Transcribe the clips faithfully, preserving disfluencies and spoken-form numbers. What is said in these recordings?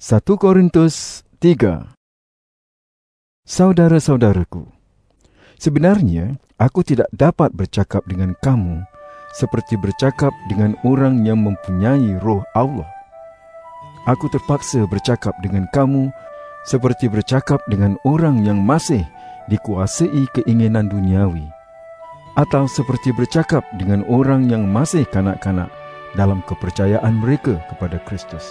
satu Korintus tiga. Saudara-saudaraku, sebenarnya aku tidak dapat bercakap dengan kamu seperti bercakap dengan orang yang mempunyai roh Allah. Aku terpaksa bercakap dengan kamu seperti bercakap dengan orang yang masih dikuasai keinginan duniawi, atau seperti bercakap dengan orang yang masih kanak-kanak dalam kepercayaan mereka kepada Kristus.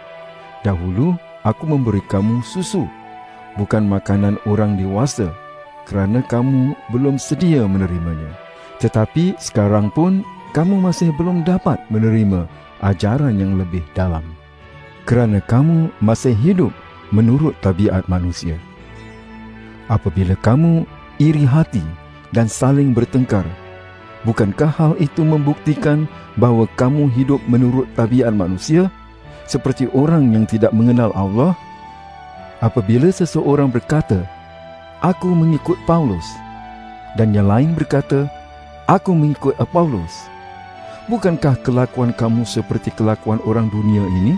Dahulu aku memberi kamu susu, bukan makanan orang dewasa, kerana kamu belum sedia menerimanya. Tetapi sekarang pun kamu masih belum dapat menerima ajaran yang lebih dalam, kerana kamu masih hidup menurut tabiat manusia. Apabila kamu iri hati dan saling bertengkar, bukankah hal itu membuktikan bahawa kamu hidup menurut tabiat manusia, seperti orang yang tidak mengenal Allah? Apabila seseorang berkata, "Aku mengikut Paulus," dan yang lain berkata, "Aku mengikut Apollos," bukankah kelakuan kamu seperti kelakuan orang dunia ini?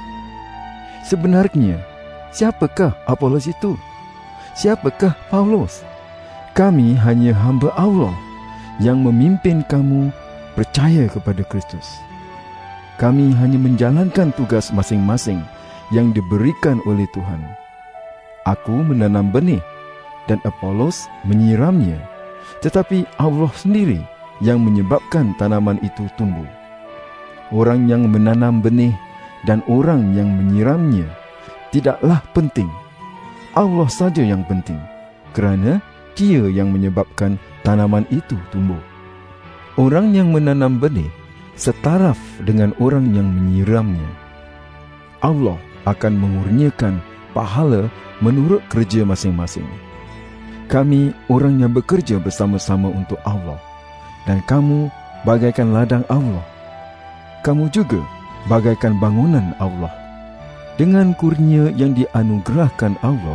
Sebenarnya, siapakah Apollos itu? Siapakah Paulus? Kami hanya hamba Allah yang memimpin kamu percaya kepada Kristus. Kami hanya menjalankan tugas masing-masing yang diberikan oleh Tuhan. Aku menanam benih dan Apollos menyiramnya, tetapi Allah sendiri yang menyebabkan tanaman itu tumbuh. Orang yang menanam benih dan orang yang menyiramnya tidaklah penting. Allah saja yang penting, kerana Dia yang menyebabkan tanaman itu tumbuh. Orang yang menanam benih setaraf dengan orang yang menyiramnya. Allah akan mengurniakan pahala menurut kerja masing-masing. Kami orang yang bekerja bersama-sama untuk Allah, dan kamu bagaikan ladang Allah. Kamu juga bagaikan bangunan Allah. Dengan kurnia yang dianugerahkan Allah,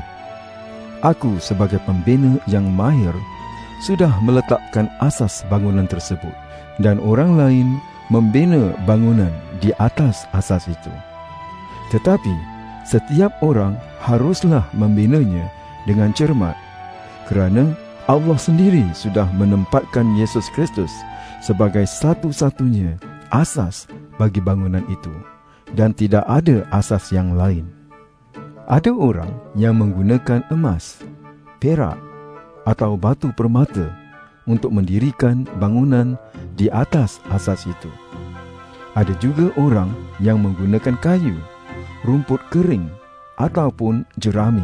aku sebagai pembina yang mahir sudah meletakkan asas bangunan tersebut, dan orang lain membina bangunan di atas asas itu. Tetapi setiap orang haruslah membinanya dengan cermat, kerana Allah sendiri sudah menempatkan Yesus Kristus sebagai satu-satunya asas bagi bangunan itu, dan tidak ada asas yang lain. Ada orang yang menggunakan emas, perak atau batu permata untuk mendirikan bangunan di atas asas itu. Ada juga orang yang menggunakan kayu, rumput kering ataupun jerami.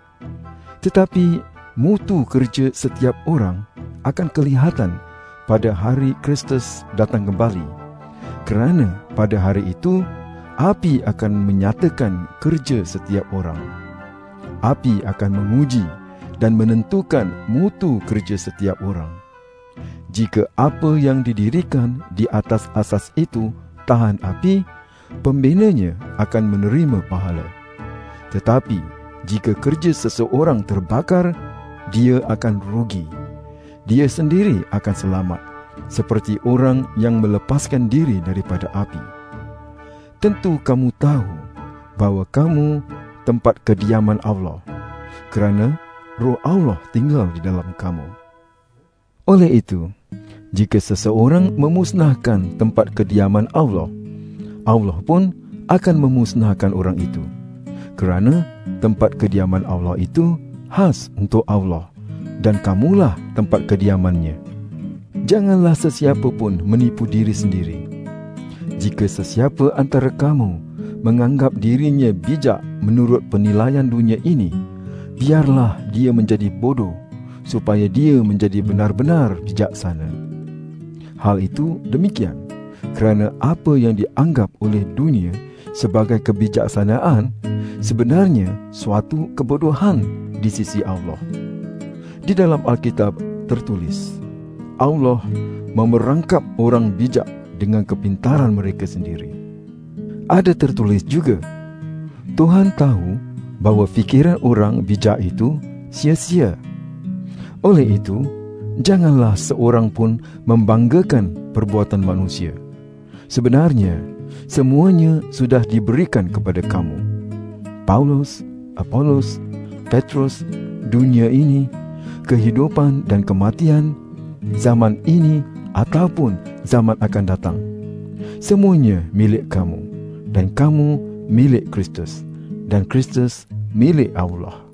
Tetapi mutu kerja setiap orang akan kelihatan pada hari Kristus datang kembali, kerana pada hari itu api akan menyatakan kerja setiap orang. Api akan menguji dan menentukan mutu kerja setiap orang. Jika apa yang didirikan di atas asas itu tahan api, pembinanya akan menerima pahala. Tetapi jika kerja seseorang terbakar, dia akan rugi. Dia sendiri akan selamat, seperti orang yang melepaskan diri daripada api. Tentu kamu tahu bahawa kamu tempat kediaman Allah, kerana Roh Allah tinggal di dalam kamu. Oleh itu, jika seseorang memusnahkan tempat kediaman Allah, Allah pun akan memusnahkan orang itu, kerana tempat kediaman Allah itu khas untuk Allah, dan kamulah tempat kediamannya. Janganlah sesiapa pun menipu diri sendiri. Jika sesiapa antara kamu menganggap dirinya bijak menurut penilaian dunia ini, biarlah dia menjadi bodoh, supaya dia menjadi benar-benar bijaksana. Hal itu demikian, kerana apa yang dianggap oleh dunia sebagai kebijaksanaan sebenarnya suatu kebodohan di sisi Allah. Di dalam Alkitab tertulis, Allah memerangkap orang bijak dengan kepintaran mereka sendiri. Ada tertulis juga, Tuhan tahu bahawa fikiran orang bijak itu sia-sia. Oleh itu, janganlah seorang pun membanggakan perbuatan manusia. Sebenarnya, semuanya sudah diberikan kepada kamu. Paulus, Apolos, Petrus, dunia ini, kehidupan dan kematian, zaman ini ataupun zaman akan datang. Semuanya milik kamu, dan kamu milik Kristus, dan Kristus milik Allah.